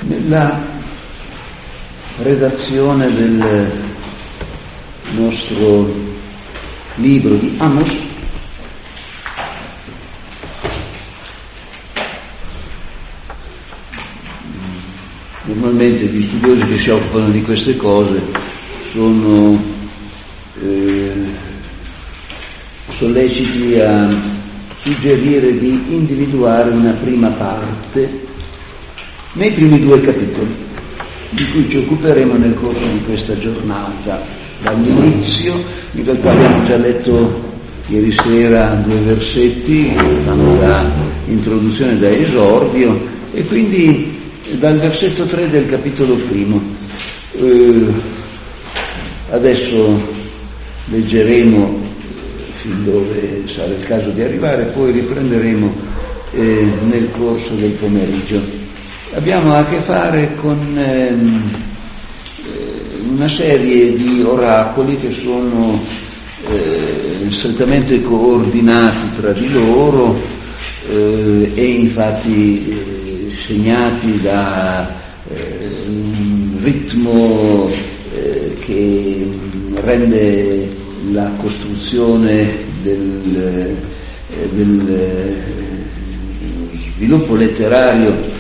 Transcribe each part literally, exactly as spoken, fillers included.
Nella redazione del nostro libro di Amos normalmente gli studiosi che si occupano di queste cose sono eh, solleciti a suggerire di individuare una prima parte nei primi due capitoli, di cui ci occuperemo nel corso di questa giornata, dall'inizio, nel quale abbiamo già letto ieri sera due versetti, fanno da introduzione, da esordio, e quindi dal versetto tre del capitolo primo. Eh, adesso leggeremo fin dove sarà il caso di arrivare, poi riprenderemo eh, nel corso del pomeriggio. Abbiamo a che fare con ehm, una serie di oracoli che sono eh, strettamente coordinati tra di loro eh, e infatti eh, segnati da eh, un ritmo eh, che rende la costruzione del, eh, del eh, sviluppo letterario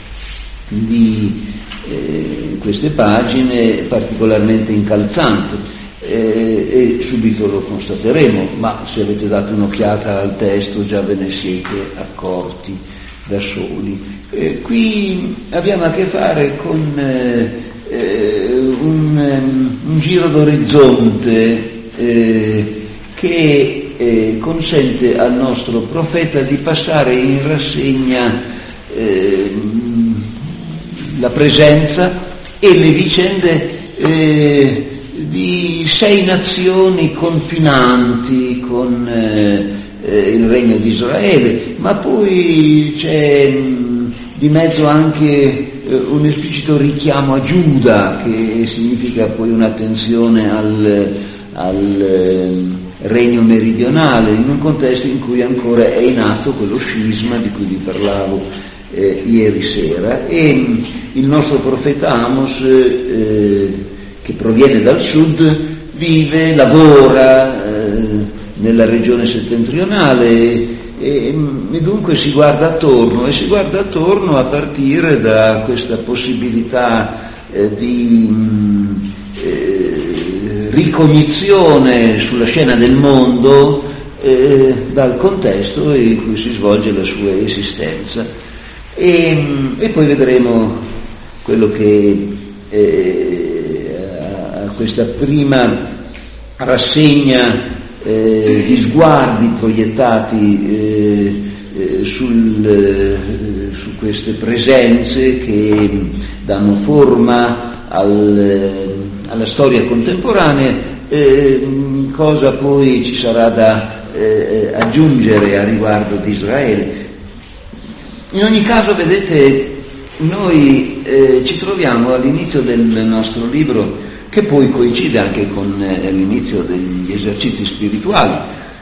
di eh, queste pagine particolarmente incalzante eh, e subito lo constateremo, ma se avete dato un'occhiata al testo già ve ne siete accorti da soli. Eh, qui abbiamo a che fare con eh, un, un giro d'orizzonte eh, che eh, consente al nostro profeta di passare in rassegna eh, la presenza e le vicende eh, di sei nazioni confinanti con eh, eh, il regno di Israele, ma poi c'è mh, di mezzo anche eh, un esplicito richiamo a Giuda, che significa poi un'attenzione al, al eh, regno meridionale, in un contesto in cui ancora è in atto quello scisma di cui vi parlavo Eh, ieri sera, e il nostro profeta Amos eh, che proviene dal sud vive, lavora eh, nella regione settentrionale e, e dunque si guarda attorno e si guarda attorno a partire da questa possibilità eh, di mh, eh, ricognizione sulla scena del mondo eh, dal contesto in cui si svolge la sua esistenza. E, e poi vedremo quello che eh, a questa prima rassegna eh, di sguardi proiettati eh, eh, sul, eh, su queste presenze che danno forma al, alla storia contemporanea, eh, cosa poi ci sarà da eh, aggiungere a riguardo di Israele. In ogni caso, vedete, noi eh, ci troviamo all'inizio del nostro libro, che poi coincide anche con eh, l'inizio degli esercizi spirituali.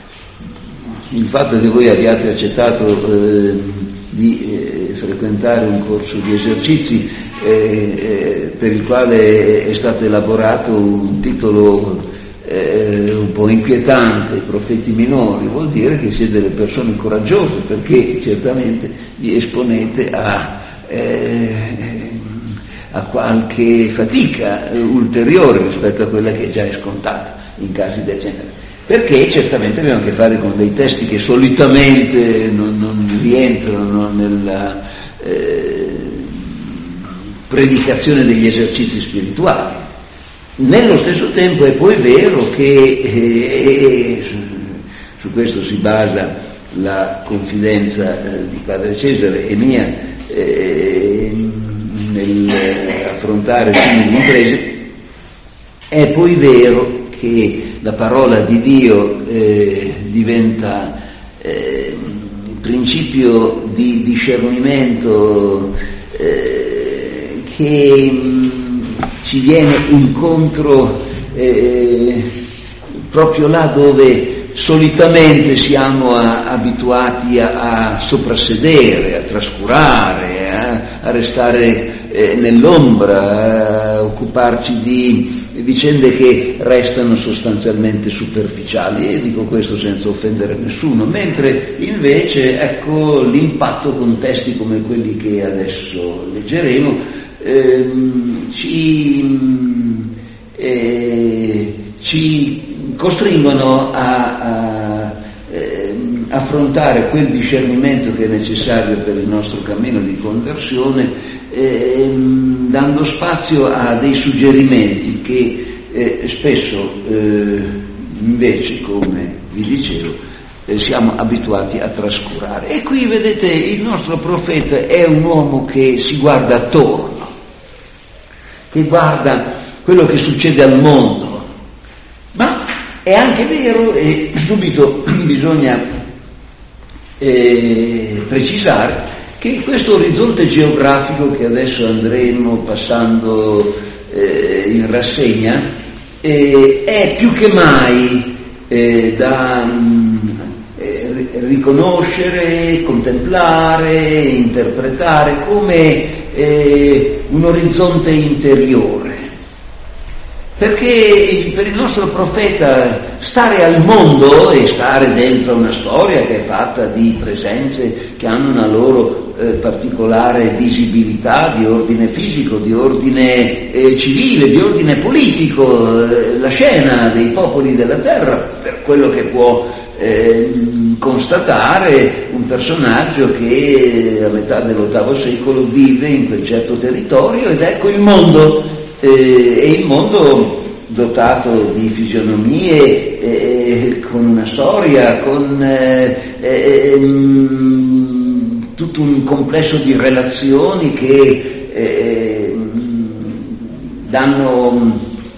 Il fatto che voi abbiate accettato eh, di eh, frequentare un corso di esercizi eh, eh, per il quale è stato elaborato un titolo Eh, un po' inquietante, profeti minori, vuol dire che siete delle persone coraggiose, perché certamente vi esponete a, eh, a qualche fatica ulteriore rispetto a quella che già è scontata in casi del genere, perché certamente abbiamo a che fare con dei testi che solitamente non, non rientrano nella eh, predicazione degli esercizi spirituali. Nello stesso tempo è poi vero che eh, su, su questo si basa la confidenza eh, di Padre Cesare e mia eh, nell'affrontare simili imprese. È poi vero che la parola di Dio eh, diventa eh, principio di discernimento eh, che ci viene incontro eh, proprio là dove solitamente siamo a, abituati a, a soprassedere, a trascurare, a, a restare eh, nell'ombra, a occuparci di vicende che restano sostanzialmente superficiali, e dico questo senza offendere nessuno, mentre invece ecco l'impatto con testi come quelli che adesso leggeremo ehm, ci, eh, ci costringono a, a eh, affrontare quel discernimento che è necessario per il nostro cammino di conversione, Eh, dando spazio a dei suggerimenti che eh, spesso eh, invece, come vi dicevo, eh, siamo abituati a trascurare. E qui vedete, il nostro profeta è un uomo che si guarda attorno, che guarda quello che succede al mondo, ma è anche vero, e subito bisogna eh, precisare, che questo orizzonte geografico che adesso andremo passando eh, in rassegna eh, è più che mai eh, da eh, riconoscere, contemplare, interpretare come eh, un orizzonte interiore. Perché per il nostro profeta stare al mondo e stare dentro una storia che è fatta di presenze che hanno una loro eh, particolare visibilità di ordine fisico, di ordine eh, civile, di ordine politico, eh, la scena dei popoli della terra, per quello che può eh, constatare un personaggio che a metà dell'ottavo secolo vive in quel certo territorio, ed ecco il mondo. Eh, e il mondo dotato di fisionomie, eh, con una storia, con eh, eh, mh, tutto un complesso di relazioni che eh, mh, danno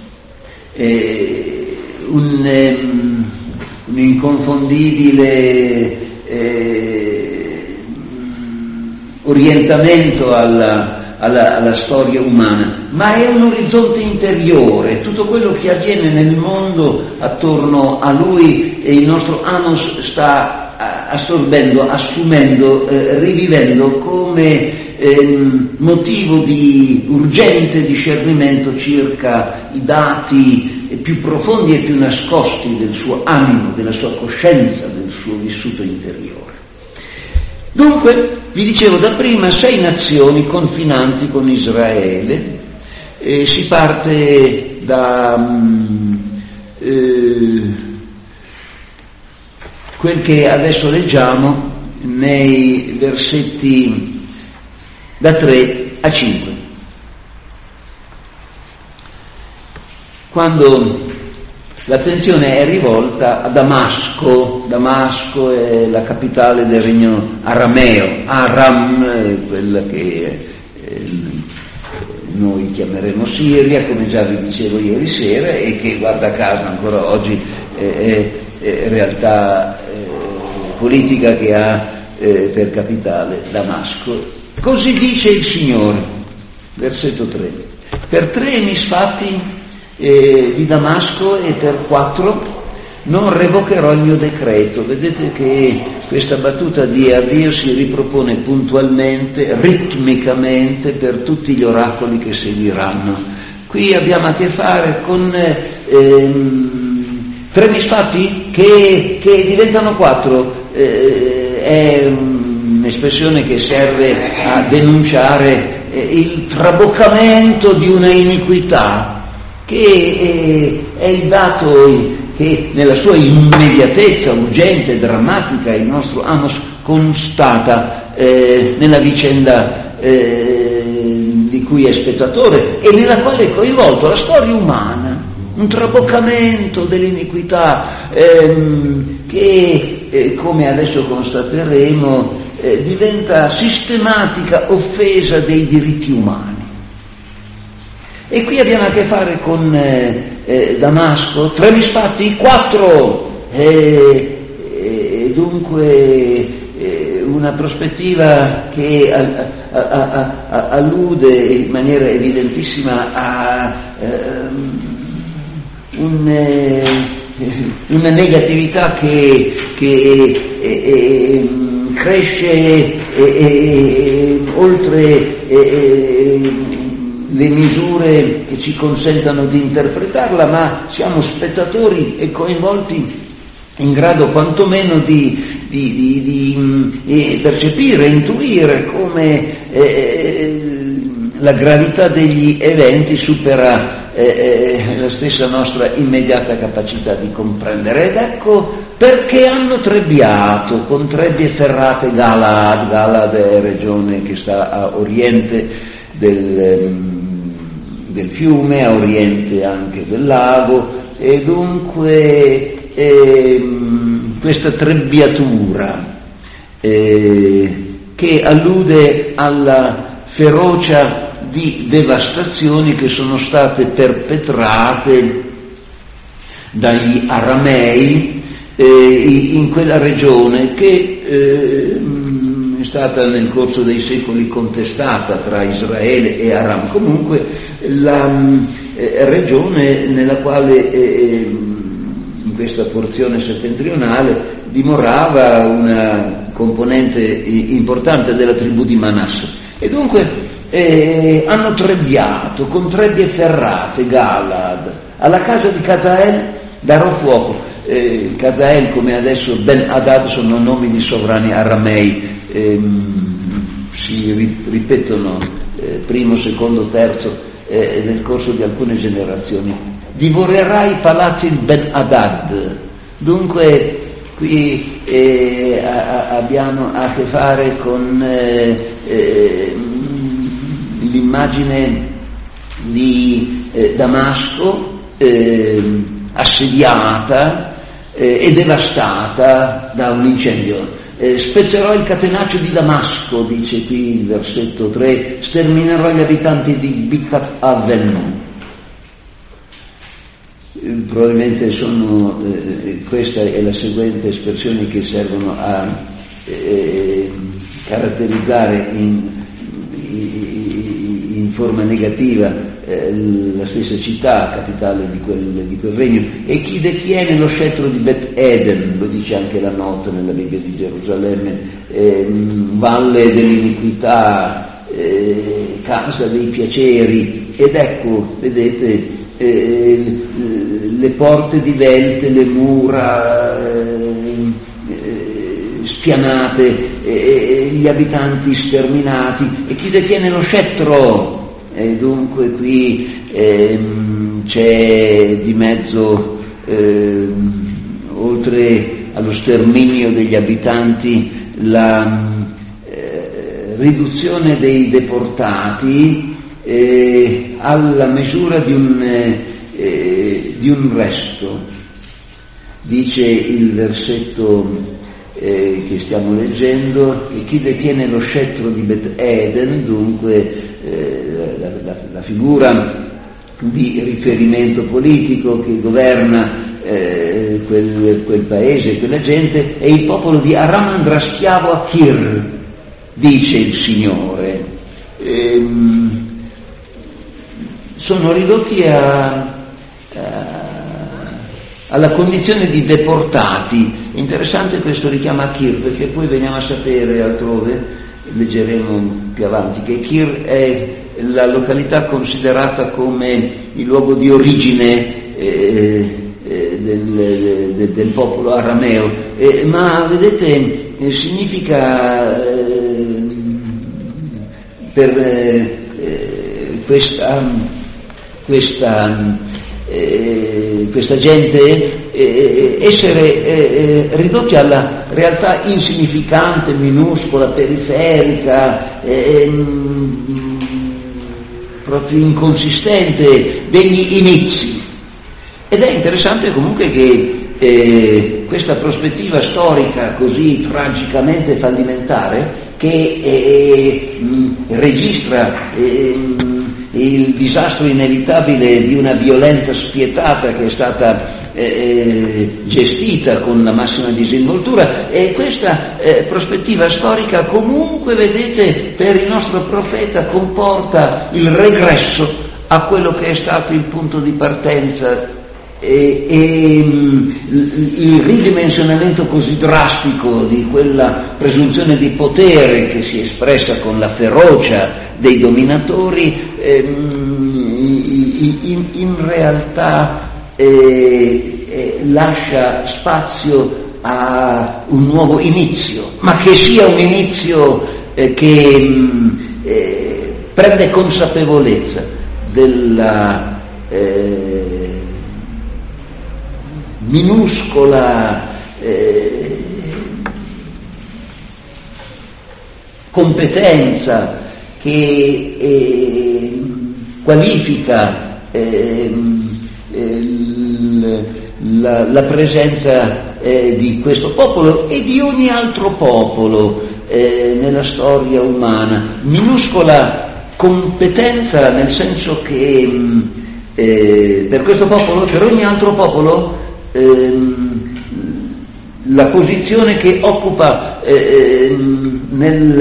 eh, un, eh, un inconfondibile eh, orientamento alla Alla, alla storia umana, ma è un orizzonte interiore, tutto quello che avviene nel mondo attorno a lui e il nostro Amos sta assorbendo, assumendo, eh, rivivendo come eh, motivo di urgente discernimento circa i dati più profondi e più nascosti del suo animo, della sua coscienza, del suo vissuto interiore. Dunque, vi dicevo da prima, sei nazioni confinanti con Israele, eh, si parte da um, eh, quel che adesso leggiamo nei versetti da tre a cinque. Quando l'attenzione è rivolta a Damasco. Damasco è la capitale del regno arameo, Aram, è quella che eh, noi chiameremo Siria, come già vi dicevo ieri sera, e che guarda caso ancora oggi è, è realtà eh, politica che ha eh, per capitale Damasco. Così dice il Signore, versetto tre: per tre misfatti Eh, di Damasco e per quattro non revocherò il mio decreto. Vedete che questa battuta di Avir si ripropone puntualmente, ritmicamente, per tutti gli oracoli che seguiranno. Qui abbiamo a che fare con ehm, tre misfatti che, che diventano quattro. Eh, è un'espressione che serve a denunciare eh, il traboccamento di una iniquità che è il dato che nella sua immediatezza, urgente, drammatica, il nostro Amos constata eh, nella vicenda eh, di cui è spettatore e nella quale è coinvolto la storia umana, un traboccamento dell'iniquità ehm, che, eh, come adesso constateremo, eh, diventa sistematica offesa dei diritti umani. E qui abbiamo a che fare con eh, eh, Damasco, tre misfatti, quattro, e eh, eh, dunque eh, una prospettiva che a, a, a, a, allude in maniera evidentissima a eh, un, eh, una negatività che, che eh, eh, cresce e, e, oltre e, le misure che ci consentano di interpretarla, ma siamo spettatori e coinvolti in grado quantomeno di, di, di, di, di percepire, intuire come eh, la gravità degli eventi supera eh, la stessa nostra immediata capacità di comprendere. Ed ecco perché hanno trebbiato con trebbie ferrate Galad. Galad è regione che sta a oriente del, del fiume, a oriente anche del lago, e dunque eh, questa trebbiatura eh, che allude alla ferocia di devastazioni che sono state perpetrate dagli aramei eh, in quella regione che eh, è stata nel corso dei secoli contestata tra Israele e Aram. Comunque la eh, regione nella quale eh, in questa porzione settentrionale dimorava una componente importante della tribù di Manasse, e dunque eh, hanno trebbiato con trebbie ferrate Galad. Alla casa di Catael darò fuoco. eh, Catael, come adesso Ben Hadad, sono nomi di sovrani aramei, eh, si ripetono eh, primo, secondo, terzo eh, nel corso di alcune generazioni. Divorerà i palazzi di Ben Hadad. Dunque qui eh, a, a, abbiamo a che fare con eh, eh, l'immagine di eh, Damasco eh, assediata eh, e devastata da un incendio. Eh, spezzerò il catenaccio di Damasco, dice qui il versetto tre, sterminerò gli abitanti di Bicat Aven. Probabilmente sono, eh, questa è la seguente espressione che servono a eh, caratterizzare in, in, in forma negativa eh, la stessa città, capitale di quel, di quel regno. E chi detiene lo scettro di Bet Eden, lo dice anche la nota nella Bibbia di Gerusalemme, eh, valle dell'iniquità, eh, casa dei piaceri. Ed ecco, vedete, Eh, le porte divelte, le mura eh, eh, spianate, eh, gli abitanti sterminati, e chi detiene lo scettro. E dunque qui eh, c'è di mezzo, eh, oltre allo sterminio degli abitanti, la eh, riduzione dei deportati Eh, alla misura di un, eh, di un resto. Dice il versetto eh, che stiamo leggendo, che chi detiene lo scettro di Bet Eden, dunque eh, la, la, la figura di riferimento politico che governa eh, quel, quel paese, quella gente, è il popolo di Aram andrà schiavo a Kir, dice il Signore. Ehm, sono ridotti a, a, alla condizione di deportati. Interessante questo richiama a Kir, perché poi veniamo a sapere altrove, leggeremo più avanti, che Kir è la località considerata come il luogo di origine eh, eh, del, del, del popolo arameo, eh, ma vedete eh, significa eh, per eh, questa Questa, eh, questa gente eh, essere eh, ridotti alla realtà insignificante, minuscola, periferica, eh, proprio inconsistente degli inizi. Ed è interessante comunque che eh, questa prospettiva storica così tragicamente fallimentare, che eh, mh, registra eh, il disastro inevitabile di una violenza spietata che è stata eh, gestita con la massima disinvoltura, e questa eh, prospettiva storica comunque, vedete, per il nostro profeta comporta il regresso a quello che è stato il punto di partenza E, e il ridimensionamento così drastico di quella presunzione di potere che si è espressa con la ferocia dei dominatori ehm, in, in realtà eh, eh, lascia spazio a un nuovo inizio, ma che sia un inizio eh, che eh, prende consapevolezza della eh, minuscola eh, competenza che eh, qualifica eh, eh, la, la presenza eh, di questo popolo e di ogni altro popolo eh, nella storia umana. Minuscola competenza nel senso che eh, per questo popolo, per ogni altro popolo, ehm, la posizione che occupa eh, nel,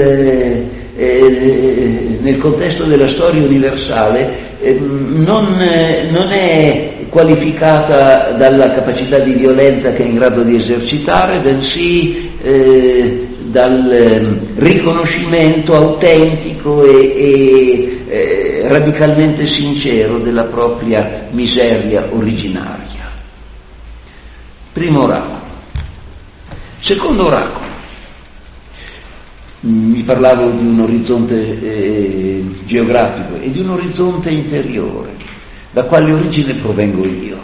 eh, nel contesto della storia universale eh, non, eh, non è qualificata dalla capacità di violenza che è in grado di esercitare, bensì eh, dal eh, riconoscimento autentico e, e eh, radicalmente sincero della propria miseria originaria. Primo oracolo. Secondo oracolo. Mi parlavo di un orizzonte eh, geografico e di un orizzonte interiore, da quale origine provengo io,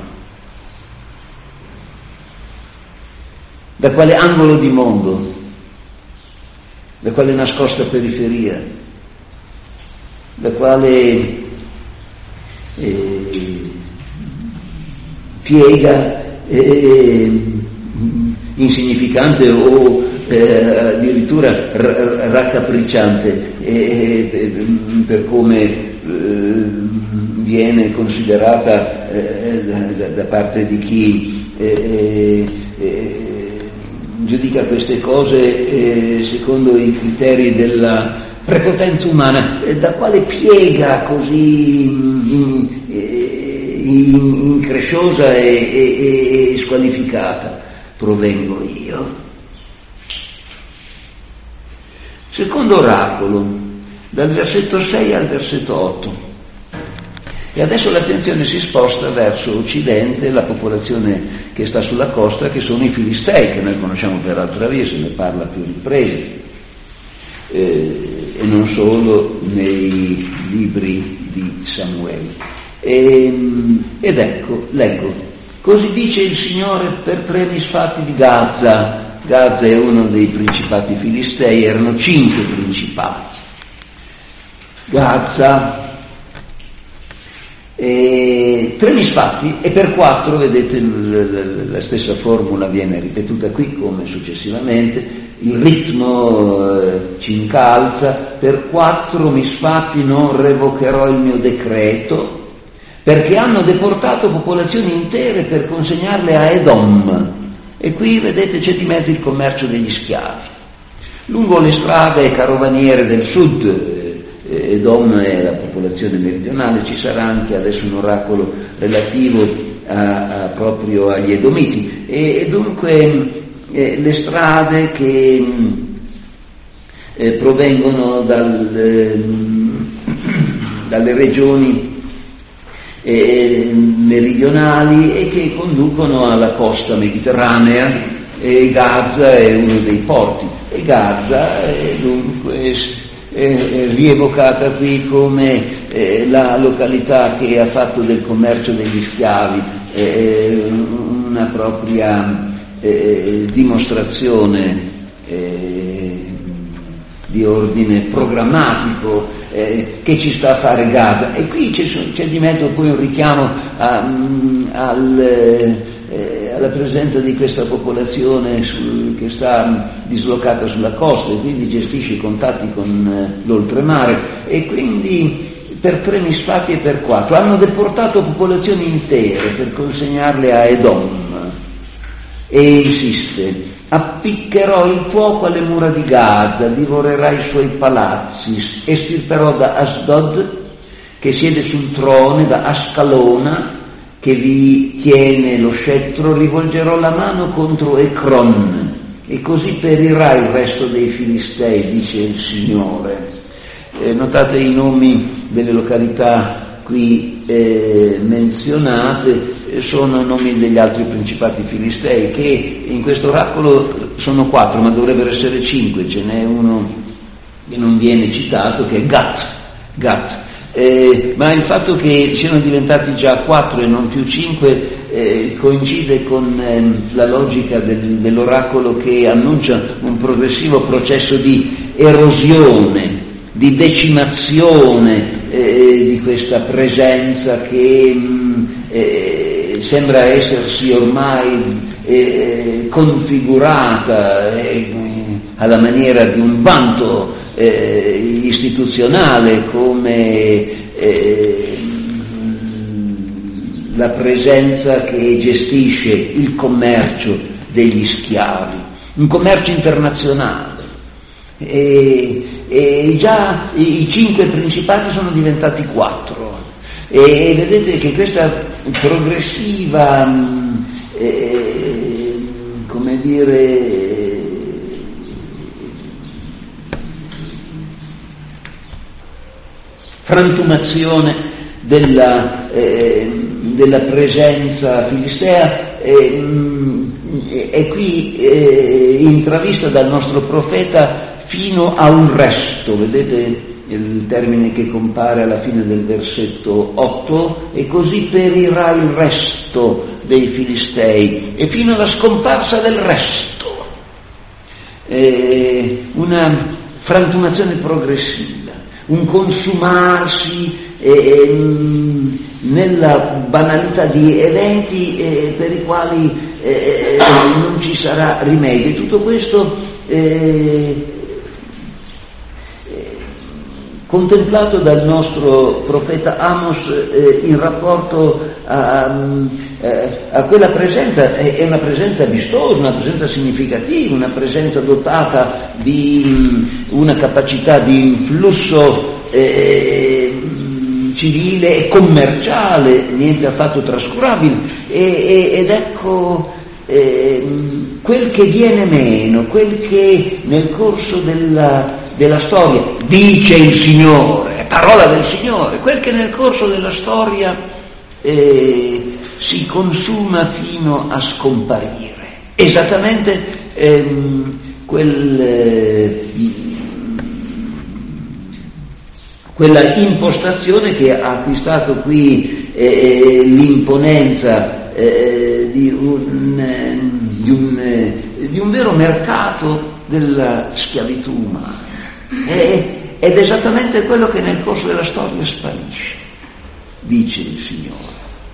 da quale angolo di mondo, da quale nascosta periferia, da quale eh, piega eh, insignificante o eh, addirittura r- raccapricciante eh, eh, per come eh, viene considerata eh, da, da parte di chi eh, eh, giudica queste cose eh, secondo i criteri della prepotenza umana, eh, da quale piega così in, in, incresciosa e, e, e squalificata provengo io? Secondo oracolo, dal versetto sei al versetto otto. E adesso l'attenzione si sposta verso occidente, la popolazione che sta sulla costa, che sono i Filistei, che noi conosciamo per altra via, se ne parla a più riprese, eh, e non solo nei libri di Samuele. E, ed ecco, leggo, così dice il Signore per tre misfatti di Gaza. Gaza è uno dei principati filistei, erano cinque principati. Gaza, e tre misfatti, e per quattro, vedete la stessa formula viene ripetuta qui come successivamente, il ritmo eh, ci incalza, per quattro misfatti non revocherò il mio decreto, perché hanno deportato popolazioni intere per consegnarle a Edom. E qui vedete c'è di mezzo il commercio degli schiavi. Lungo le strade carovaniere del sud, Edom è la popolazione meridionale, ci sarà anche adesso un oracolo relativo a, a, proprio agli Edomiti. E, e dunque eh, le strade che eh, provengono dal, eh, dalle regioni Eh, meridionali e che conducono alla costa mediterranea, e Gaza è uno dei porti, e Gaza è dunque è rievocata qui come eh, la località che ha fatto del commercio degli schiavi eh, una propria eh, dimostrazione eh, di ordine programmatico eh, che ci sta a fare Gaza. E qui c'è, c'è di mezzo poi un richiamo a, um, al, eh, alla presenza di questa popolazione sul, che sta dislocata sulla costa e quindi gestisce i contatti con eh, l'oltremare, e quindi per tre misfatti e per quattro hanno deportato popolazioni intere per consegnarle a Edom. E insiste: appiccherò il fuoco alle mura di Gaza, divorerà i suoi palazzi, estirperò da Asdod, che siede sul trono, da Ascalona, che vi tiene lo scettro, rivolgerò la mano contro Ecron, e così perirà il resto dei Filistei, dice il Signore. Eh, notate i nomi delle località qui eh, menzionate, eh, sono nomi degli altri principati filistei, che in questo oracolo sono quattro, ma dovrebbero essere cinque. Ce n'è uno che non viene citato, che è Gat. Gat. Eh, ma il fatto che siano diventati già quattro e non più cinque eh, coincide con eh, la logica del, dell'oracolo, che annuncia un progressivo processo di erosione, di decimazione eh, di questa presenza che mh, eh, sembra essersi ormai eh, configurata eh, alla maniera di un vanto eh, istituzionale, come eh, la presenza che gestisce il commercio degli schiavi, un commercio internazionale. E, e già i, i cinque principati sono diventati quattro, e vedete che questa progressiva eh, come dire frantumazione della, eh, della presenza filistea eh, è qui eh, intravista dal nostro profeta fino a un resto. Vedete il termine che compare alla fine del versetto otto, e così perirà il resto dei Filistei, e fino alla scomparsa del resto. Eh, una frantumazione progressiva, un consumarsi eh, nella banalità di eventi eh, per i quali eh, non ci sarà rimedio. Tutto questo eh, contemplato dal nostro profeta Amos eh, in rapporto a, eh, a quella presenza. È, è una presenza vistosa, una presenza significativa, una presenza dotata di mh, una capacità di influsso eh, civile e commerciale, niente affatto trascurabile, e, e, ed ecco eh, quel che viene meno, quel che nel corso della della storia, dice il Signore, è parola del Signore, quel che nel corso della storia eh, si consuma fino a scomparire. Esattamente ehm, quel, eh, quella impostazione che ha acquistato qui eh, l'imponenza eh, di, un, eh, di, un, eh, di un vero mercato della schiavitù umana. Ed è esattamente quello che nel corso della storia sparisce, dice il Signore.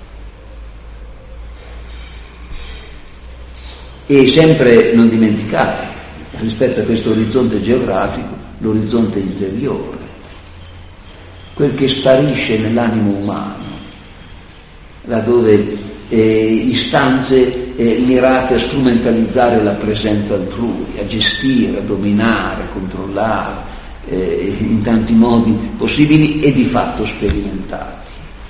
E sempre non dimenticate, rispetto a questo orizzonte geografico, l'orizzonte interiore, quel che sparisce nell'animo umano, laddove eh, istanze eh, mirate a strumentalizzare la presenza altrui, a gestire, a dominare, a controllare eh, in tanti modi possibili e di fatto sperimentati.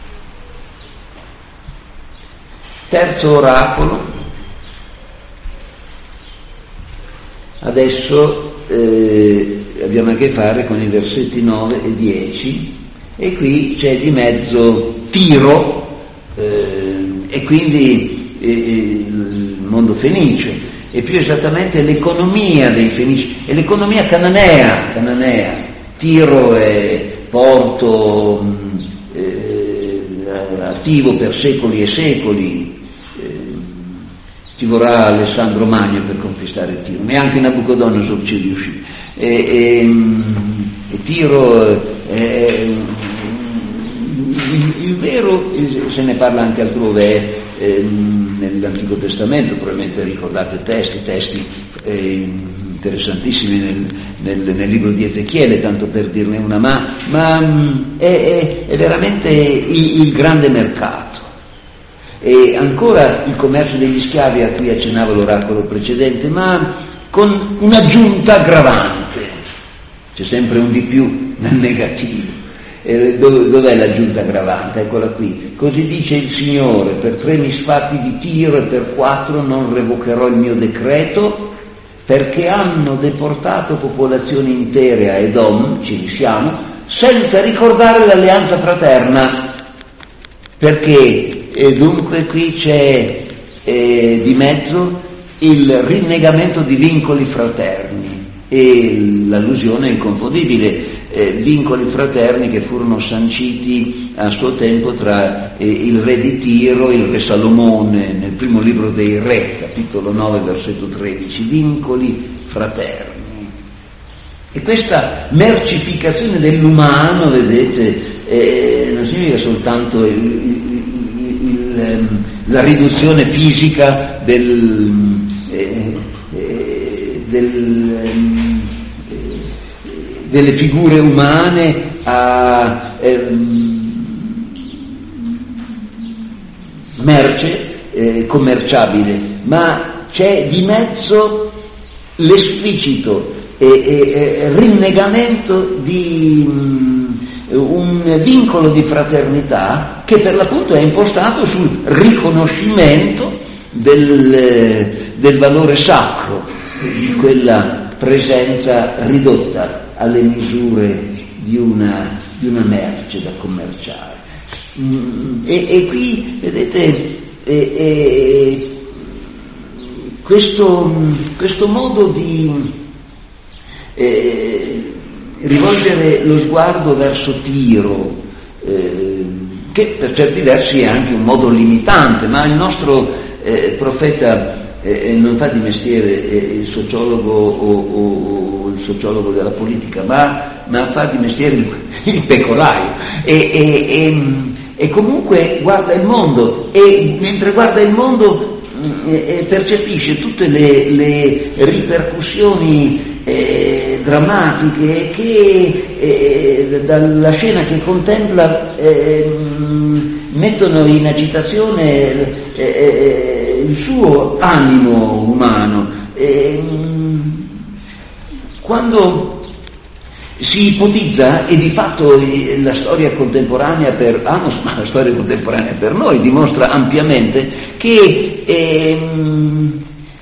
Terzo oracolo. Adesso eh, abbiamo a che fare con i versetti nove e dieci, e qui c'è di mezzo Tiro eh, e quindi eh, il mondo fenicio, e più esattamente l'economia dei fenici, e l'economia cananea. cananea. Tiro è porto eh, attivo per secoli e secoli. Ci vorrà Alessandro Magno per conquistare Tiro, neanche Nabucodonosor ci riuscì. E, e, e Tiro è il, il vero, se ne parla anche altrove, è, nell'Antico Testamento, probabilmente ricordate testi, testi eh, interessantissimi nel, nel, nel libro di Ezechiele, tanto per dirne una, ma, ma è, è, è veramente il, il grande mercato. E ancora il commercio degli schiavi a cui accennava l'oracolo precedente, ma con un'aggiunta aggravante, c'è sempre un di più nel negativo, Eh, dov- dov'è l'aggiunta aggravante? Eccola qui. Così dice il Signore: per tre misfatti di Tiro e per quattro non revocherò il mio decreto, perché hanno deportato popolazioni intere a Edom, ci siamo, senza ricordare l'alleanza fraterna. Perché e dunque qui c'è eh, di mezzo il rinnegamento di vincoli fraterni e l'allusione inconfondibile, eh, vincoli fraterni che furono sanciti a suo tempo tra eh, il re di Tiro e il re Salomone nel primo libro dei Re, capitolo nove, versetto tredici, vincoli fraterni. E questa mercificazione dell'umano, vedete, eh, non significa soltanto il, il, il, la riduzione fisica del, eh, eh, del, eh, delle figure umane a eh, merce eh, commerciabile, ma c'è di mezzo l'esplicito e, e, e rinnegamento di um, un vincolo di fraternità che per l'appunto è impostato sul riconoscimento del, del valore sacro di quella presenza ridotta alle misure di una, di una merce da commerciare. Mm, e, e qui vedete e, e, questo, questo modo di eh, rivolgere lo sguardo verso Tiro, eh, che per certi versi è anche un modo limitante, ma il nostro eh, profeta eh, non fa di mestiere eh, il sociologo o, o, o il sociologo della politica, ma, ma fa di mestiere il, il pecolaio e, e, e, e comunque guarda il mondo e mentre guarda il mondo eh, percepisce tutte le, le ripercussioni Eh, drammatiche che eh, dalla scena che contempla eh, mettono in agitazione eh, eh, il suo animo umano. Eh, quando si ipotizza, e di fatto la storia contemporanea per Amos, ma la storia contemporanea per noi dimostra ampiamente che eh,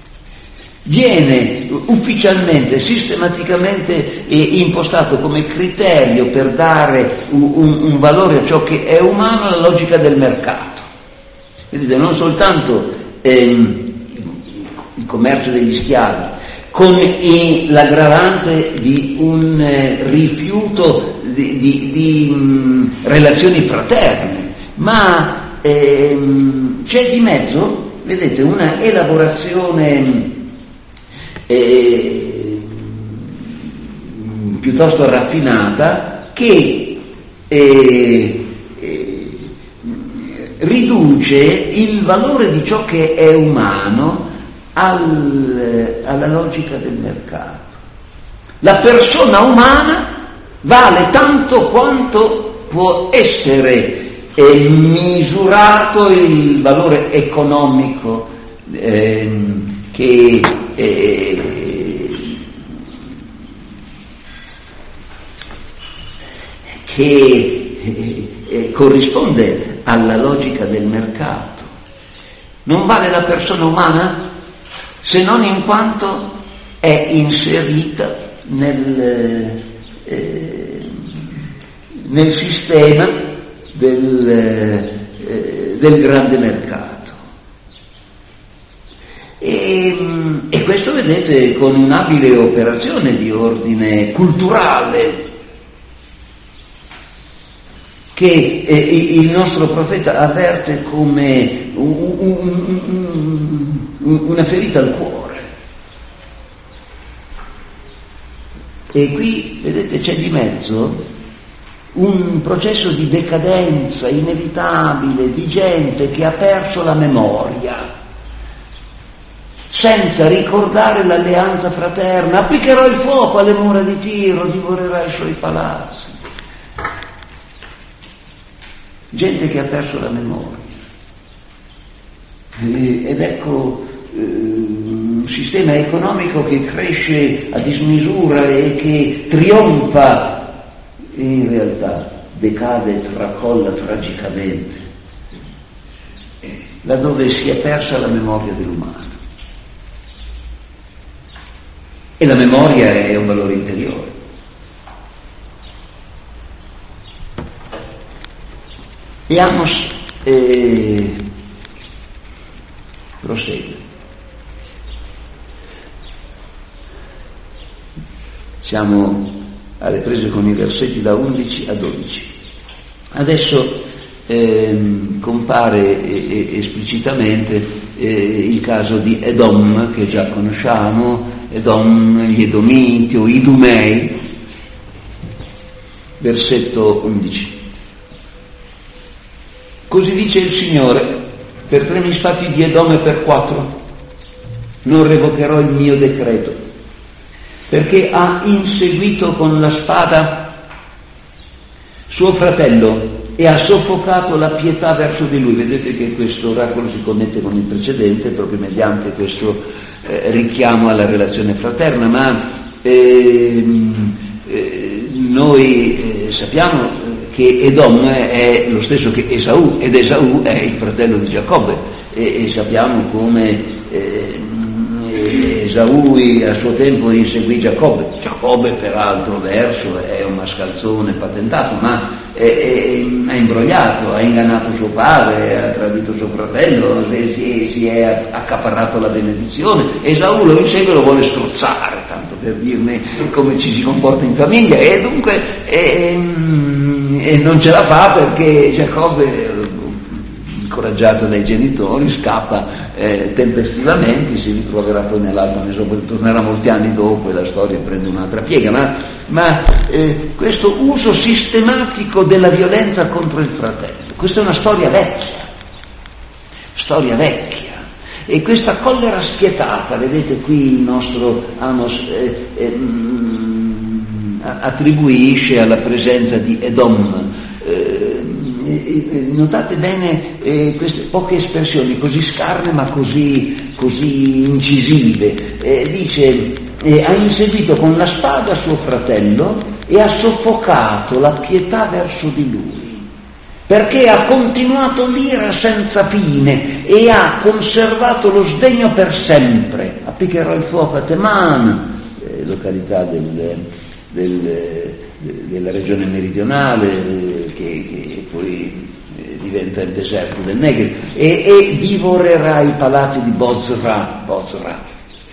viene ufficialmente, sistematicamente eh, impostato come criterio per dare un, un, un valore a ciò che è umano la logica del mercato. Vedete, non soltanto ehm, il commercio degli schiavi, con eh, l'aggravante di un eh, rifiuto di, di, di mh, relazioni fraterne, ma ehm, c'è di mezzo, vedete, una elaborazione Eh, piuttosto raffinata che eh, eh, riduce il valore di ciò che è umano al, alla logica del mercato. La persona umana vale tanto quanto può essere eh, misurato il valore economico eh, che Eh, che eh, eh, corrisponde alla logica del mercato. Non vale la persona umana se non in quanto è inserita nel, eh, nel sistema del, eh, del grande mercato. E, e questo, vedete, con un'abile operazione di ordine culturale che eh, il nostro profeta avverte come un, un, un, una ferita al cuore. E qui, vedete, c'è di mezzo un processo di decadenza inevitabile di gente che ha perso la memoria, senza ricordare l'alleanza fraterna. Appliccherò il fuoco alle mura di Tiro, divorerà i suoi palazzi. Gente che ha perso la memoria. Ed ecco eh, un sistema economico che cresce a dismisura e che trionfa in realtà decade e tracolla tragicamente, laddove si è persa la memoria dell'umano. E la memoria è un valore interiore. E Amos eh, prosegue. Siamo alle prese con i versetti da undici a dodici. Adesso ehm, compare eh, esplicitamente eh, il caso di Edom, che già conosciamo, Edom, gli Edomiti o Idumei, versetto undici. Così dice il Signore: per tre misfatti di Edom e per quattro non revocherò il mio decreto, perché ha inseguito con la spada suo fratello e ha soffocato la pietà verso di lui. Vedete che questo oracolo si connette con il precedente proprio mediante questo eh, richiamo alla relazione fraterna, ma eh, eh, noi eh, sappiamo che Edom è lo stesso che Esaù, ed Esaù è il fratello di Giacobbe, e, e sappiamo come eh, Esaù a suo tempo inseguì Giacobbe. Giacobbe, per altro verso, è un mascalzone patentato, ma è, è, ha imbrogliato, ha ingannato suo padre, ha tradito suo fratello, si, si è accaparrato la benedizione. Esaù lo insegue e lo vuole strozzare, tanto per dirne come ci si comporta in famiglia, e dunque è, e non ce la fa perché Giacobbe, incoraggiato dai genitori, scappa eh, tempestivamente, si ritroverà poi nell'Alto Mesopotamia, tornerà molti anni dopo e la storia prende un'altra piega, ma, ma eh, questo uso sistematico della violenza contro il fratello, questa è una storia vecchia, storia vecchia, e questa collera spietata, vedete qui il nostro Amos eh, eh, mh, attribuisce alla presenza di Edom. Eh, notate bene eh, queste poche espressioni così scarne ma così, così incisive. Eh, dice eh, ha inseguito con la spada suo fratello e ha soffocato la pietà verso di lui, perché ha continuato l'ira senza fine e ha conservato lo sdegno per sempre. Appiccherò il fuoco a Teman, eh, località del, del della regione meridionale, che, che poi eh, diventa il deserto del Negev, e, e divorerà i palazzi di Bozra. Bozra.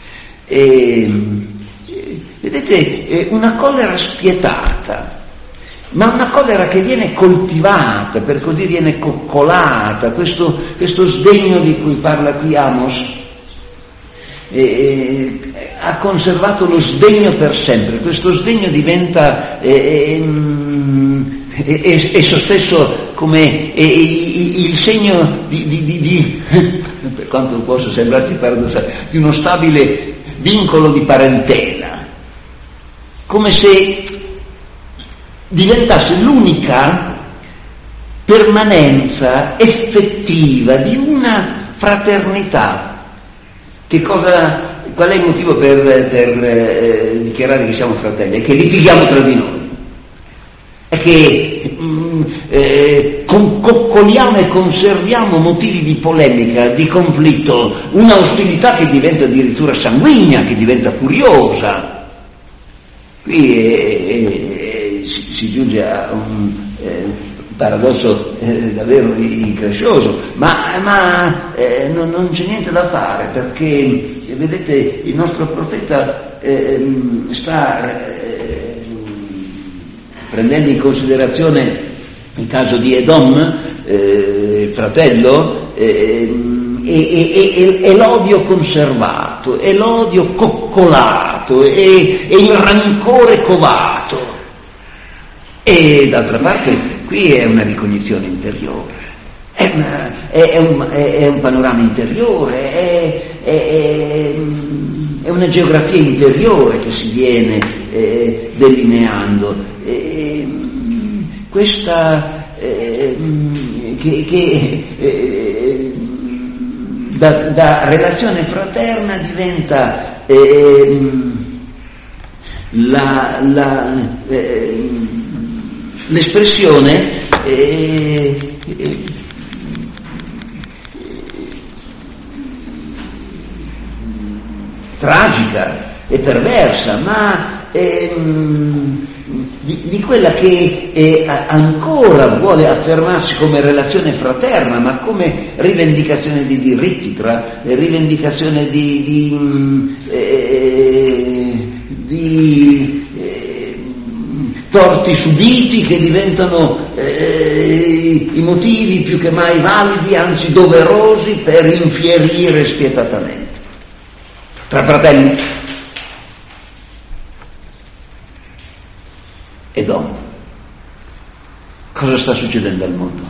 E, e, vedete, è una collera spietata, ma una collera che viene coltivata, per così viene coccolata, questo, questo sdegno di cui parla qui Amos. E, e, ha conservato lo sdegno per sempre. Questo sdegno diventa eh, eh, esso stesso come eh, il segno di, di, di, di per quanto possa sembrarti paradossale, di uno stabile vincolo di parentela, come se diventasse l'unica permanenza effettiva di una fraternità. Che cosa, qual è il motivo per, per eh, dichiarare che siamo fratelli? È che litighiamo tra di noi, è che mm, eh, concoccoliamo e conserviamo motivi di polemica, di conflitto, una ostilità che diventa addirittura sanguigna, che diventa furiosa. Qui eh, eh, si, si giunge a un eh, paradosso eh, davvero increscioso, ma, ma eh, non, non c'è niente da fare, perché eh, vedete, il nostro profeta eh, sta eh, prendendo in considerazione il caso di Edom, eh, il fratello, eh, e, e, e, e l'odio conservato, e l'odio coccolato, e, e il rancore covato. E d'altra parte qui è una ricognizione interiore, è, una, è, è, un, è, è un panorama interiore, è, è, è una geografia interiore che si viene eh, delineando. E, questa eh, che, che eh, da, da relazione fraterna diventa eh, la, la eh, l'espressione è, è, tragica e perversa, ma è, di, di quella che è, ancora vuole affermarsi come relazione fraterna, ma come rivendicazione di diritti, tra rivendicazione di, di, eh, di eh, torti subiti che diventano eh, i motivi più che mai validi, anzi doverosi, per infierire spietatamente tra fratelli e donne. Cosa sta succedendo al mondo?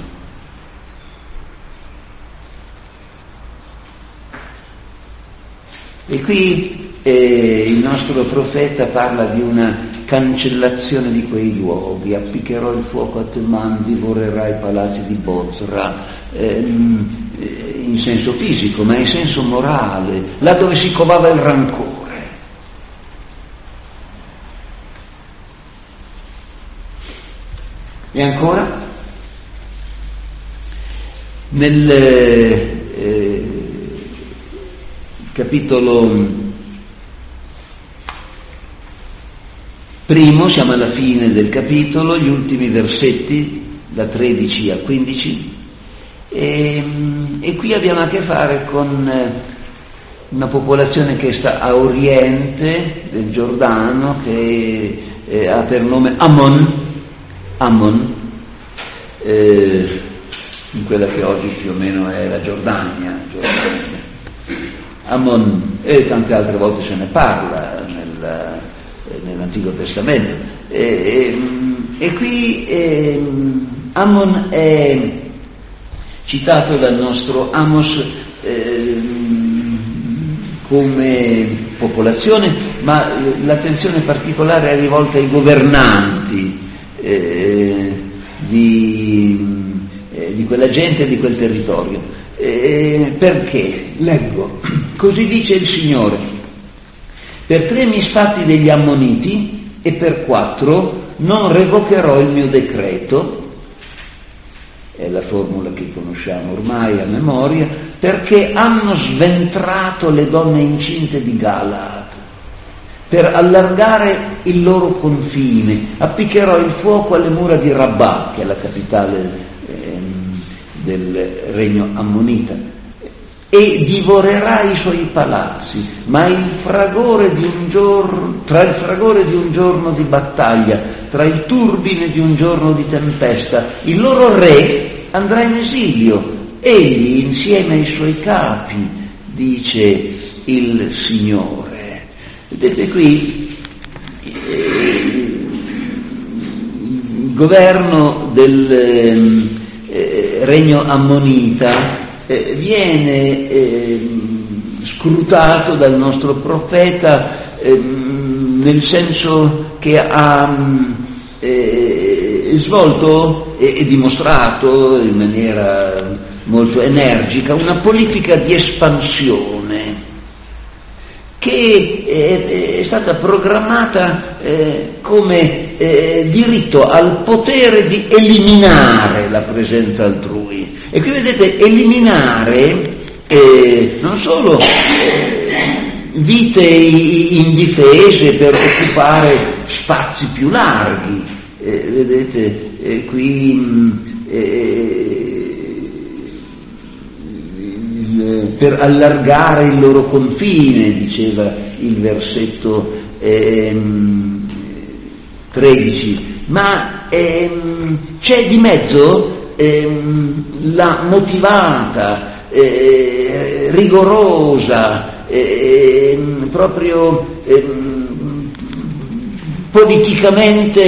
E qui eh, il nostro profeta parla di una cancellazione di quei luoghi. Appiccherò il fuoco a Teman, divorerà i palazzi di Bozra, ehm, in senso fisico, ma in senso morale, là dove si covava il rancore. E ancora, nel eh, capitolo primo, siamo alla fine del capitolo, gli ultimi versetti, da tredici a quindici, e, e qui abbiamo a che fare con una popolazione che sta a oriente del Giordano, che eh, ha per nome Ammon, Ammon, eh, in quella che oggi più o meno è la Giordania, Giordania. Ammon, e tante altre volte se ne parla nel, nell'Antico Testamento, e, e, e qui eh, Ammon è citato dal nostro Amos eh, come popolazione, ma l'attenzione particolare è rivolta ai governanti Eh, di, eh, di quella gente e di quel territorio. Eh, perché? Leggo, così dice il Signore: per tre misfatti degli ammoniti e per quattro non revocherò il mio decreto, è la formula che conosciamo ormai a memoria, perché hanno sventrato le donne incinte di Galaad, per allargare il loro confine. Appiccherò il fuoco alle mura di Rabbah, che è la capitale ehm, del regno ammonita, e divorerà i suoi palazzi, ma il fragore di un giorno, tra il fragore di un giorno di battaglia, tra il turbine di un giorno di tempesta, il loro re andrà in esilio, egli insieme ai suoi capi, dice il Signore. Vedete qui eh, il governo del eh, regno ammonita eh, viene eh, scrutato dal nostro profeta eh, nel senso che ha eh, svolto e, e dimostrato in maniera molto energica una politica di espansione che è, è stata programmata eh, come eh, diritto al potere di eliminare la presenza altrui. E qui vedete, eliminare eh, non solo eh, vite indifese per occupare spazi più larghi, eh, vedete eh, qui mh, eh, per allargare il loro confine, diceva il versetto ehm, tredici, ma ehm, c'è di mezzo ehm, la motivata, eh, rigorosa, eh, proprio eh, politicamente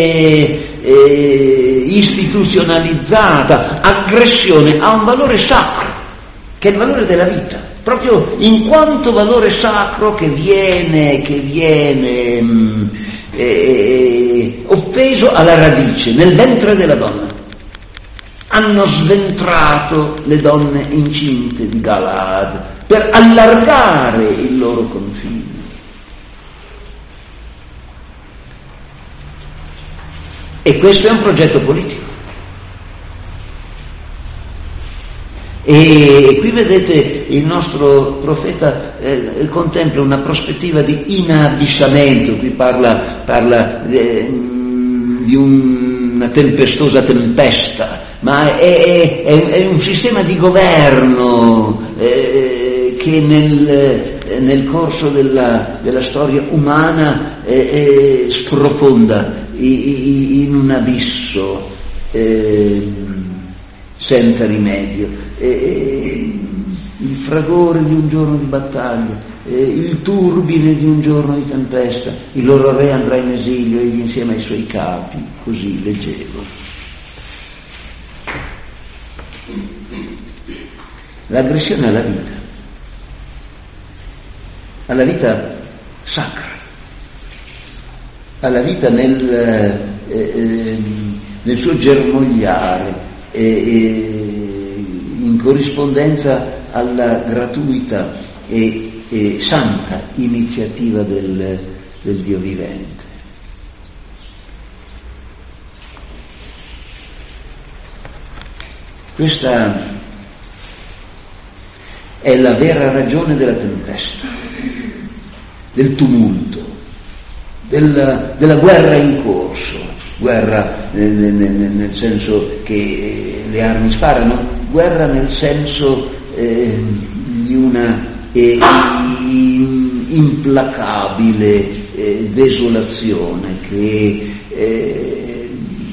eh, istituzionalizzata aggressione a un valore sacro, che è il valore della vita, proprio in quanto valore sacro che viene, che viene mh, eh, offeso alla radice, nel ventre della donna. Hanno sventrato le donne incinte di Galaad per allargare il loro confine. E questo è un progetto politico. E qui vedete il nostro profeta eh, contempla una prospettiva di inabissamento, qui parla, parla eh, di un, una tempestosa tempesta, ma è, è, è un sistema di governo eh, che nel, nel corso della, della storia umana eh, eh, sprofonda in un abisso eh, senza rimedio. E il fragore di un giorno di battaglia, e il turbine di un giorno di tempesta, il loro re andrà in esilio egli insieme ai suoi capi, così leggevo. L'aggressione alla vita, alla vita sacra, alla vita nel, eh, nel suo germogliare, eh, in corrispondenza alla gratuita e, e santa iniziativa del, del Dio vivente. Questa è la vera ragione della tempesta, del tumulto, della, della guerra in corso, guerra nel, nel, nel senso che le armi sparano, guerra nel senso eh, di una eh, implacabile eh, desolazione che eh,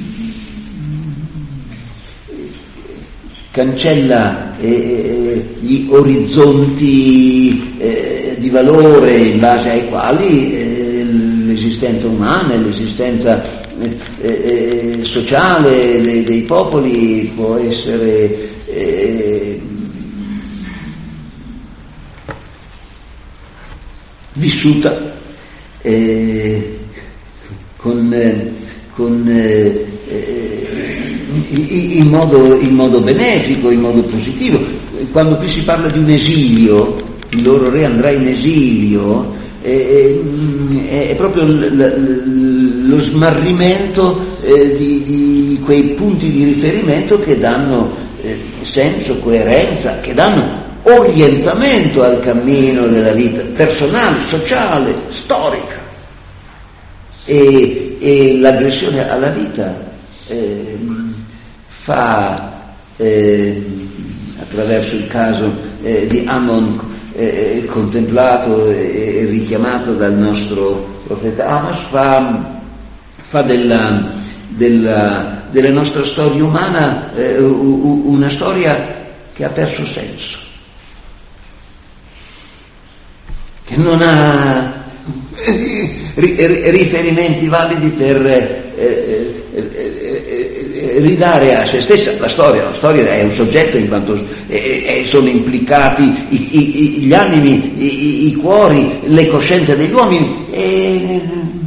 cancella eh, gli orizzonti eh, di valore in base ai quali eh, l'esistenza umana e l'esistenza eh, eh, sociale dei, dei popoli può essere Eh, vissuta eh, con, eh, con eh, in, modo, in modo benefico, in modo positivo. Quando qui si parla di un esilio, il loro re andrà in esilio, eh, eh, è proprio l, l, lo smarrimento eh, di, di quei punti di riferimento che danno senso, coerenza, che danno orientamento al cammino della vita personale, sociale, storica. E, e l'aggressione alla vita eh, fa, eh, attraverso il caso eh, di Ammon eh, contemplato e, e richiamato dal nostro profeta Amos, fa, fa della, della della nostra storia umana eh, una storia che ha perso senso, che non ha riferimenti validi per eh, eh, eh, ridare a se stessa la storia. La storia è un soggetto in quanto eh, sono implicati i, i, gli animi, i, i cuori, le coscienze degli uomini, e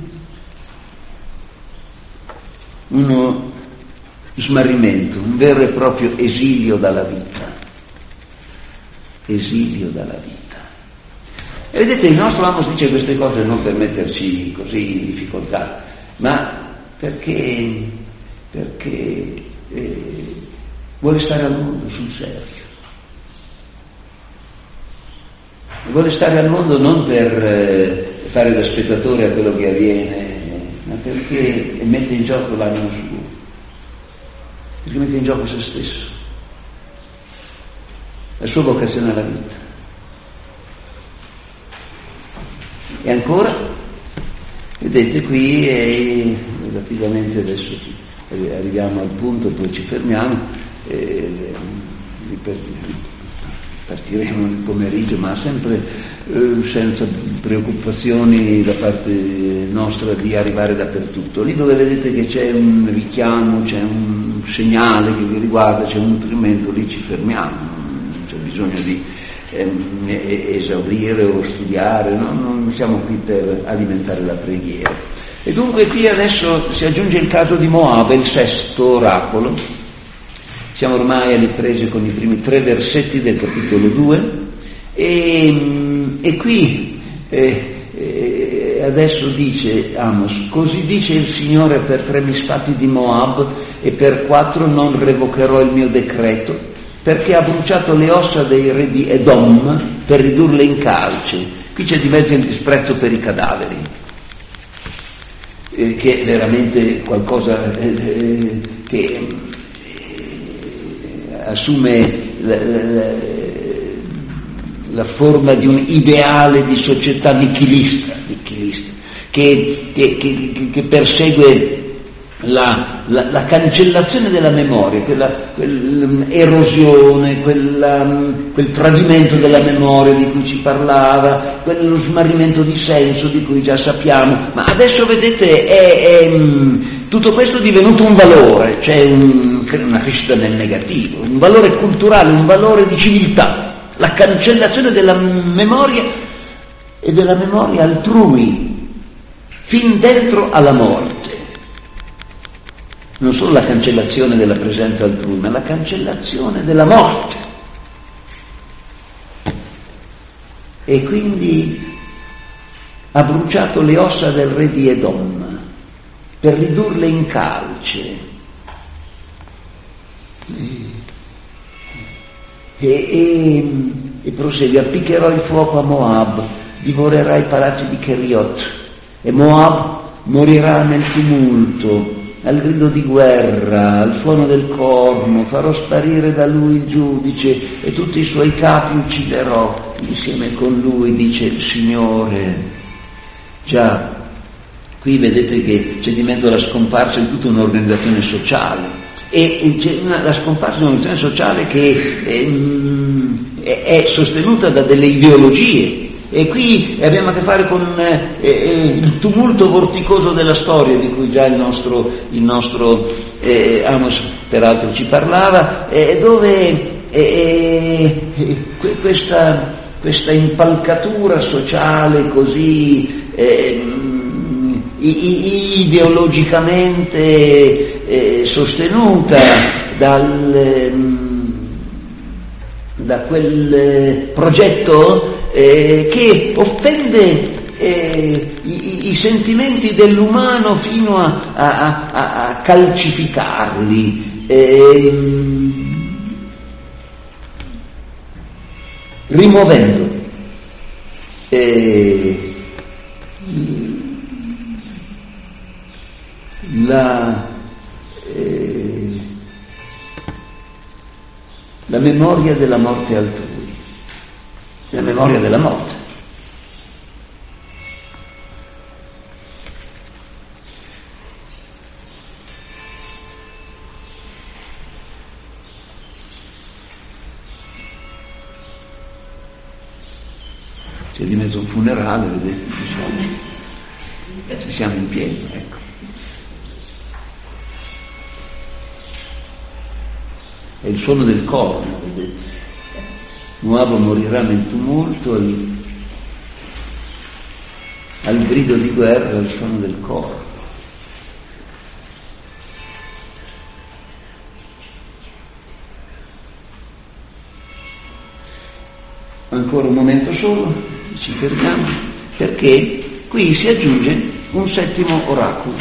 uno smarrimento, un vero e proprio esilio dalla vita, esilio dalla vita. E vedete, il nostro Amos dice queste cose non per metterci così in difficoltà, ma perché, perché eh, vuole stare al mondo sul serio. Vuole stare al mondo non per eh, fare da spettatore a quello che avviene, ma perché mette in gioco l'animo suo, perché mette in gioco se stesso, la sua vocazione alla vita. E ancora, vedete qui, e rapidamente adesso arriviamo al punto, poi ci fermiamo, e partiremo nel pomeriggio, ma sempre eh, senza preoccupazioni da parte nostra di arrivare dappertutto. Lì dove vedete che c'è un richiamo, c'è un segnale che vi riguarda, c'è un nutrimento, lì ci fermiamo, non c'è bisogno di eh, esaurire o studiare, no? Non siamo qui per alimentare la preghiera. E dunque qui adesso si aggiunge il caso di Moab, il sesto oracolo. Siamo ormai alle prese con i primi tre versetti del capitolo due e, e qui eh, eh, adesso dice Amos: così dice il Signore per tre misfatti di Moab e per quattro non revocherò il mio decreto, perché ha bruciato le ossa dei re di Edom per ridurle in calce. Qui c'è di mezzo il disprezzo per i cadaveri, eh, che è veramente qualcosa eh, che eh, assume la, la, la forma di un ideale di società nichilista, nichilista che, che, che, che persegue la, la, la cancellazione della memoria, quella, quell'erosione, quella, quel tradimento della memoria di cui ci parlava, quello smarrimento di senso di cui già sappiamo. Ma adesso vedete è, è, tutto questo è divenuto un valore, c'è un, una crescita nel negativo, un valore culturale, un valore di civiltà. La cancellazione della memoria e della memoria altrui, fin dentro alla morte. Non solo la cancellazione della presenza altrui, ma la cancellazione della morte. E quindi ha bruciato le ossa del re di Edom per ridurle in calce. E, e, e prosegue: appiccherò il fuoco a Moab, divorerà i palazzi di Keriot, e Moab morirà nel tumulto, al grido di guerra, al suono del corno. Farò sparire da lui il giudice e tutti i suoi capi ucciderò insieme con lui, dice il Signore. Già, qui vedete che c'è di mezzo la scomparsa di tutta un'organizzazione sociale. E c'è una, la scomparsa di un'organizzazione sociale che è, è sostenuta da delle ideologie, e qui abbiamo a che fare con eh, eh, il tumulto vorticoso della storia di cui già il nostro, il nostro eh, Amos peraltro ci parlava, eh, dove eh, eh, questa, questa impalcatura sociale così eh, ideologicamente Eh, sostenuta dal, da quel eh, progetto eh, che offende eh, i, i sentimenti dell'umano fino a, a, a, a calcificarli, eh, rimuovendo eh, la Eh, la memoria della morte altrui, la memoria della morte. C'è di mezzo un funerale, vedete, ci siamo in piedi, ecco. È il suono del corno, vedete. Moab morirà nel tumulto, al, al grido di guerra, al suono del corno. Ancora un momento solo, ci fermiamo, perché qui si aggiunge un settimo oracolo.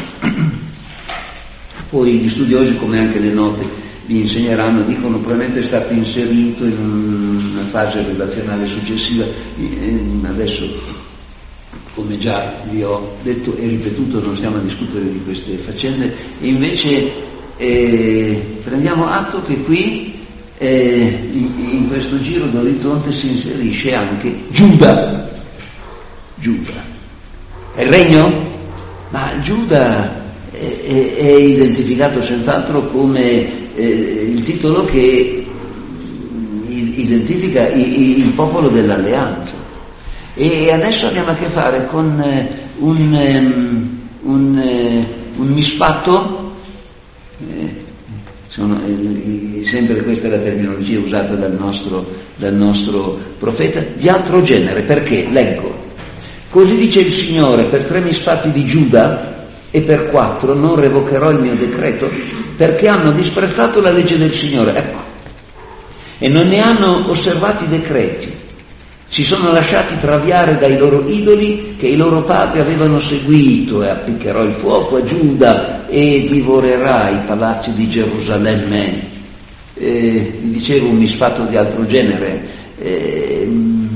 Poi gli studiosi, come anche le note vi insegneranno, dicono probabilmente è stato inserito in una fase relazionale successiva. Adesso, come già vi ho detto e ripetuto, non stiamo a discutere di queste faccende, e invece eh, prendiamo atto che qui eh, in, in questo giro d'orizzonte si inserisce anche Giuda. Giuda è il regno, ma Giuda è, è, è identificato senz'altro come Eh, il titolo che identifica il, il popolo dell'alleanza. E adesso abbiamo a che fare con eh, un, um, un, eh, un misfatto, eh, sono, eh, sempre questa è la terminologia usata dal nostro, dal nostro profeta, di altro genere. Perché? Leggo: così dice il Signore, per tre misfatti di Giuda e per quattro non revocherò il mio decreto, perché hanno disprezzato la legge del Signore, ecco, e non ne hanno osservati i decreti. si sono lasciati traviare dai loro idoli che i loro padri avevano seguito, e appiccherò il fuoco a Giuda e divorerà i palazzi di Gerusalemme. Eh, vi dicevo un misfatto di altro genere, eh,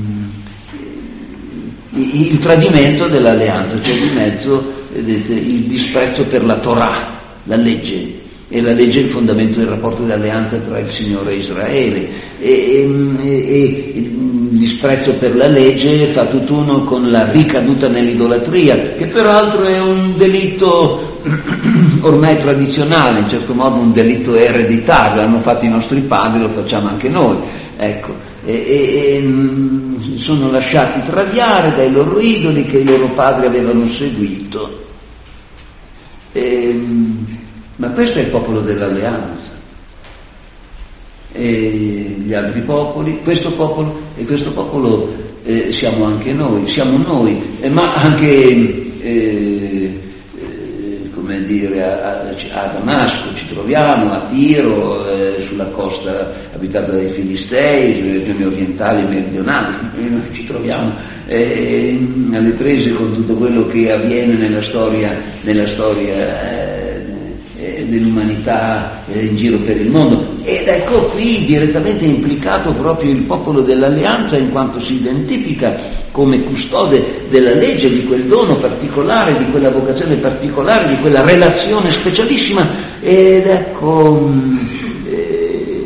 il tradimento dell'alleanza, c'è di mezzo, vedete, il disprezzo per la Torah, la legge, e la legge è il fondamento del rapporto di alleanza tra il Signore e Israele, e, e, e il disprezzo per la legge fa tutt'uno con la ricaduta nell'idolatria, che peraltro è un delitto ormai tradizionale, in certo modo un delitto ereditario, l'hanno fatto i nostri padri, lo facciamo anche noi, ecco, e, e, e sono lasciati traviare dai loro idoli che i loro padri avevano seguito. E, ma questo è il popolo dell'alleanza. E gli altri popoli, questo popolo, e questo popolo eh, siamo anche noi, siamo noi, eh, ma anche eh, eh, come dire a, a Damasco ci troviamo, a Tiro, eh, sulla costa abitata dai Filistei, sulle regioni orientali e meridionali, noi ci troviamo eh, alle prese con tutto quello che avviene nella storia, nella storia eh, dell'umanità eh, in giro per il mondo, ed ecco qui direttamente implicato proprio il popolo dell'alleanza, in quanto si identifica come custode della legge, di quel dono particolare, di quella vocazione particolare, di quella relazione specialissima. Ed ecco eh,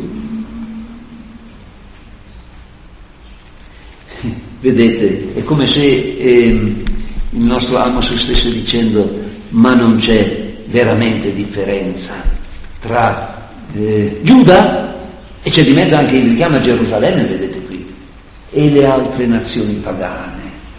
vedete, è come se eh, il nostro Amos stesse dicendo: ma non c'è veramente differenza tra eh, Giuda, e c'è di mezzo anche il richiamo a Gerusalemme, vedete qui, e le altre nazioni pagane.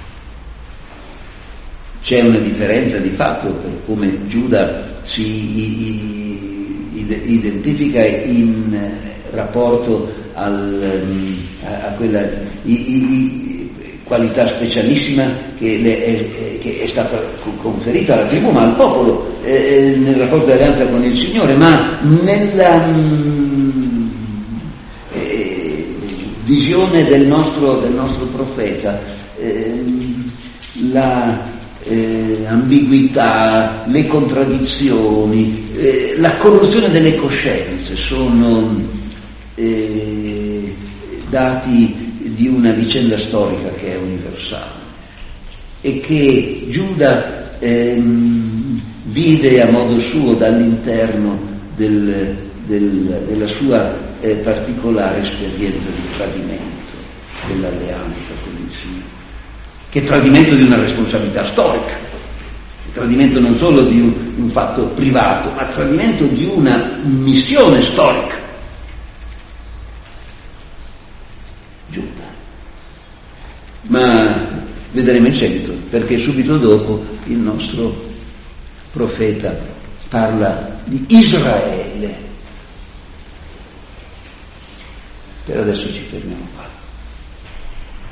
C'è una differenza di fatto per come Giuda si identifica in rapporto al, a quella i, i, qualità specialissima che, le è, che è stata conferita alla tribù, ma al popolo eh, nel rapporto di alleanza con il Signore, ma nella mh, eh, visione del nostro, del nostro profeta eh, la eh, ambiguità, le contraddizioni, eh, la corruzione delle coscienze sono eh, dati di una vicenda storica che è universale e che Giuda ehm, vide a modo suo dall'interno del, del, della sua eh, particolare esperienza di tradimento dell'alleanza con il Signore, che è tradimento di una responsabilità storica, tradimento non solo di un, un fatto privato, ma tradimento di una missione storica. Giuda. Ma vedremo in seguito, perché subito dopo il nostro profeta parla di Israele. Per adesso ci fermiamo qua.